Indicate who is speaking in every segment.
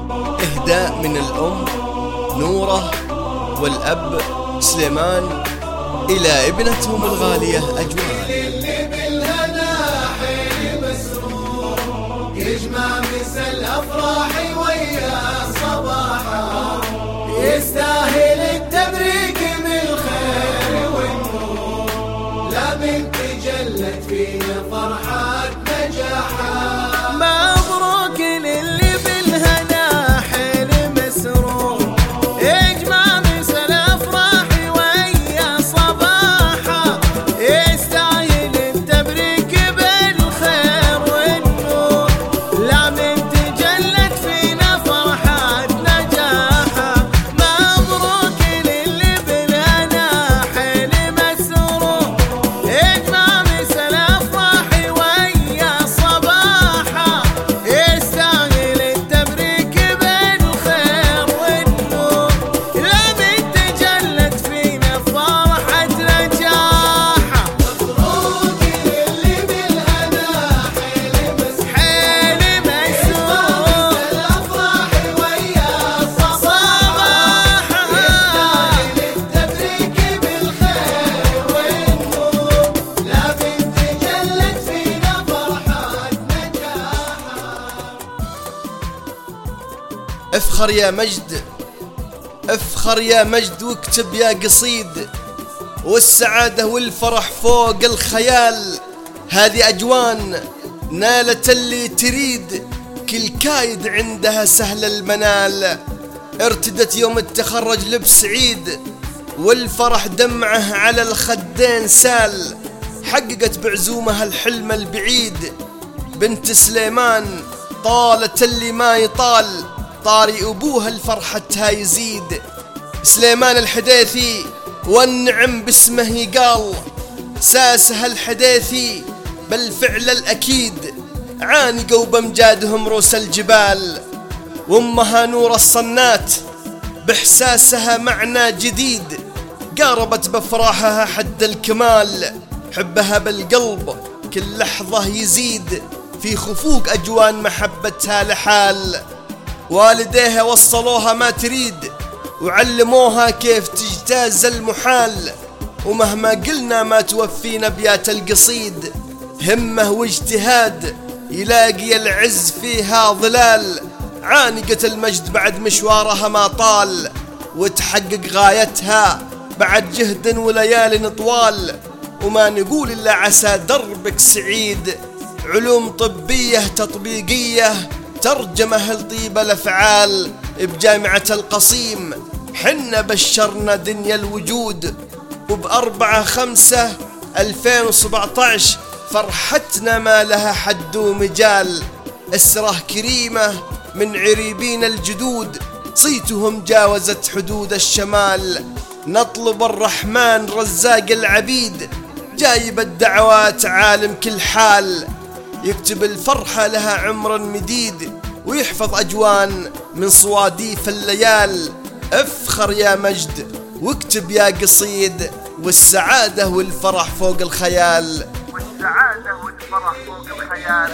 Speaker 1: إهداء من الأم نورة والأب سليمان إلى ابنتهم الغالية أجوان.
Speaker 2: اللي بالهنا حين مسرور يجمع مسا الأفراح ويا صباحا، يستاهل التبريك بالخير والنور، لا بنت جلت فينا فرحة نجاحا.
Speaker 3: مبروك للي بالهنا حين مسرور يجمع مسا الأفراح ويا صباحا، يستاهل التبريك بالخير والنور، لا بنت جلت فينا فرحة نجاحا. مبروك للي بالهنا حين مسرور يجمع مسا الأفراح ويا صباحا، يستاهل التبريك بالخير والنور، لا بنت جلت فينا فرحة نجاحا.
Speaker 2: مبروك اللي بالهنا حين مسرور الأفراح ويا صباحا، يستاهل التبريك بالخير والنور، لا بنت جلت فينا فرحة نجاحا.
Speaker 1: افخر يا مجد، افخر يا مجد واكتب يا قصيد، والسعادة والفرح فوق الخيال. هذه أجوان نالت اللي تريد، كل كايد عندها سهل المنال. ارتدت يوم التخرج لبس عيد، والفرح دمعه على الخدين سال. حققت بعزومها الحلم البعيد، بنت سليمان طالت اللي ما يطال، طاري أبوها لفرحتها يزيد. سليمان الحديثي والنعم باسمه يقال، ساسها الحديثي بالفعل الأكيد، عانقوا بمجادهم روس الجبال. وامها نور الصنات بإحساسها معنى جديد، قاربت بفراحها حد الكمال. حبها بالقلب كل لحظة يزيد، في خفوق أجوان محبتها لحال. والديها وصلوها ما تريد، وعلموها كيف تجتاز المحال. ومهما قلنا ما توفينا بيات القصيد، همه واجتهاد يلاقي العز فيها ظلال. عانقت المجد بعد مشوارها ما طال، وتحقق غايتها بعد جهد وليال طوال. وما نقول إلا عسى دربك سعيد، علوم طبية تطبيقية ترجمة لطيب الأفعال بجامعة القصيم. حنا بشرنا دنيا الوجود، وب4/5/2017 فرحتنا ما لها حد ومجال. أسرة كريمة من عريبين الجدود، صيتهم جاوزت حدود الشمال. نطلب الرحمن رزاق العبيد، جايب الدعوات عالم كل حال. يكتب الفرحة لها عمر مديد، ويحفظ أجوان من صواديف الليال. افخر يا مجد واكتب يا قصيد، والسعادة والفرح فوق الخيال.
Speaker 3: والسعادة والفرح فوق الخيال.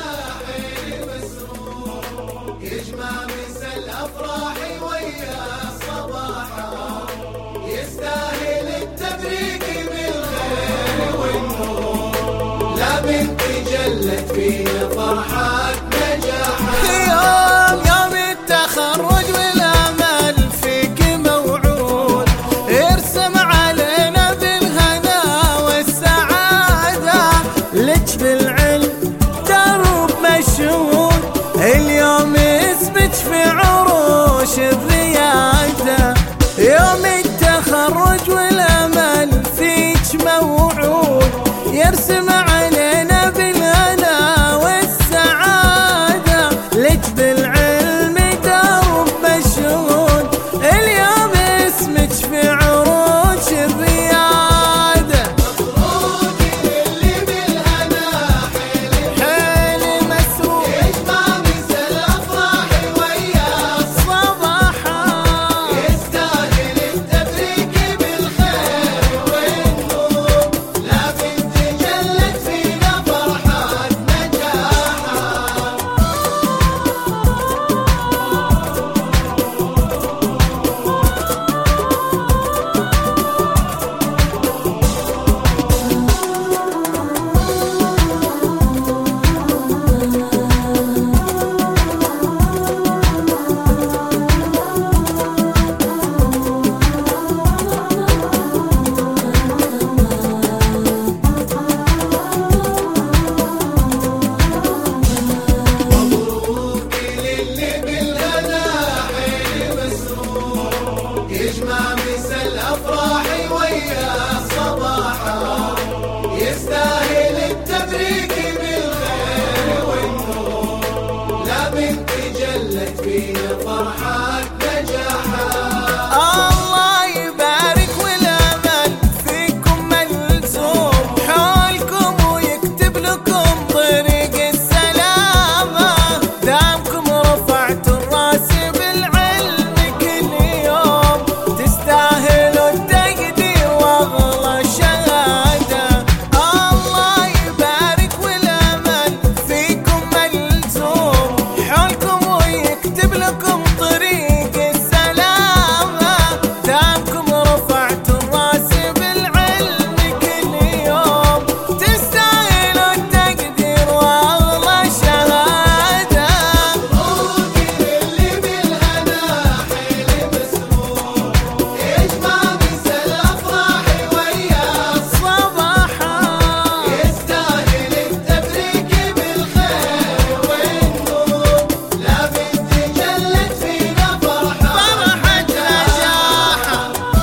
Speaker 2: يجمع مسا الأفراح ويا صباحا، يستاهل التبريك بالخير والنور، لا بنت جلت فينا فرحة نجاحا.
Speaker 3: يوم التخرج والأمل فيك موعود، ارسم علينا بالهنا والسعادة، لك بالعلم درب مشهود، اليوم اثبت في عروش الريادة. يوم التخرج والأمل فيك موعود، يرسم علينا بالهنا والسعادة، لك بالعلم درب مشهود، اليوم اسمك في عروش الريادة.
Speaker 2: مبروك اللي بالهنا
Speaker 3: حين مسرور
Speaker 2: يجمع مسا الأفراح ويا
Speaker 3: صباحا،
Speaker 2: جلت فينا فرحة نجاحها.
Speaker 3: الله يبارك والامل فيكم ملزوم حولكم ويكتب لكم طريق السلامة، دامكم رفعتوا الراس بالعلم كل يوم تستاهلوا التقدير واغلى شهادة. الله يبارك والامل فيكم ملزوم حولكم ويكتب لكم طريق السلامة، دامكم رفعتوا الراس بالعلم كل يوم تستاهلوا التقدير واغلى شهادة.
Speaker 2: مبروك للي بالهنا حيل مسرور، يجمع مسا الأفراح ويا
Speaker 3: صباحا
Speaker 2: يستاهل التبريك بالخير والنور، لا بنت جلت فينا فرحة
Speaker 3: فرحة نجاحا.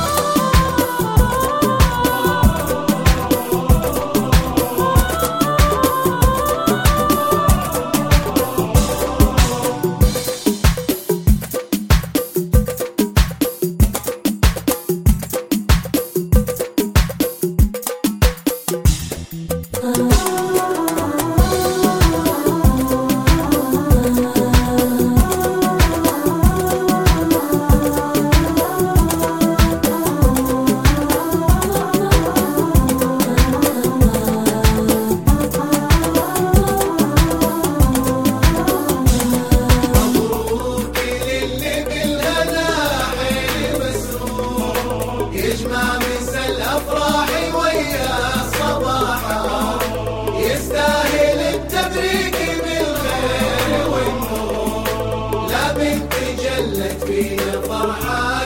Speaker 2: مبروك للي بالهنا حيل مسرور، يجمع مسا الأفراح ويا صباحها يستاهل التبريك بالخير والنور، لا بنت جلت فينا فرحة